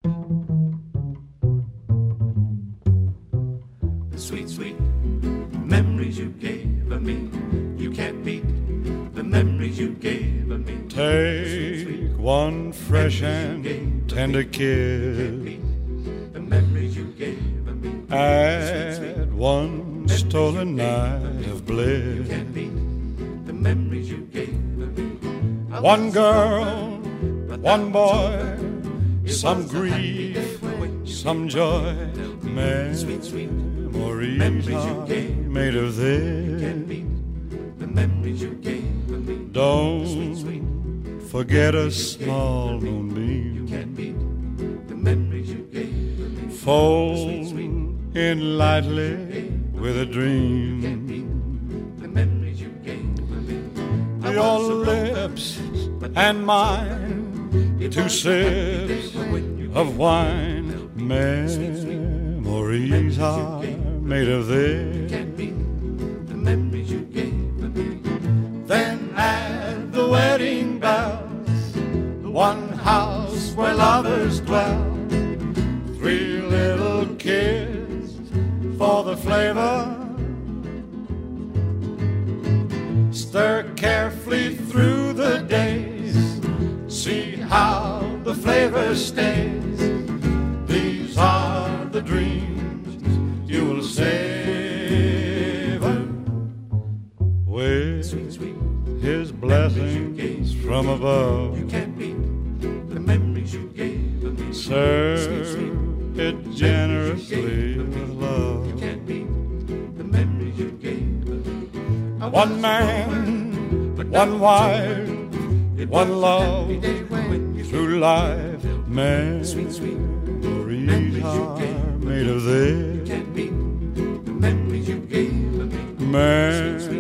The sweet, sweet memories you gave me. You can't beat the memories you gave me. Take one fresh and tender kiss. The memories you gave me. Add one stolen night of bliss. You can't beat the memories you gave me. One girl, one boy, some grief, some joy. Memories are made of this. The memories you gave me. Don't forget a small moonbeam. The memories you gave me. Fold in lightly with a dream. The memories you gave me. Your lips and mine, two sips of wine. Memories are made of this. The memories you gave me. Then add the wedding bells, the one house where lovers dwell. 3 little kids for the flavor. Stir carefully through the days. See how the flavor stays. These are the dreams you will savor with His blessings from above. You can't beat the memories you gave me. Serve it generously with love. You can't beat the memories you gave me. One man, one wife, one love, through life. Memories are made of this. You can't beat the memories you gave me. Memories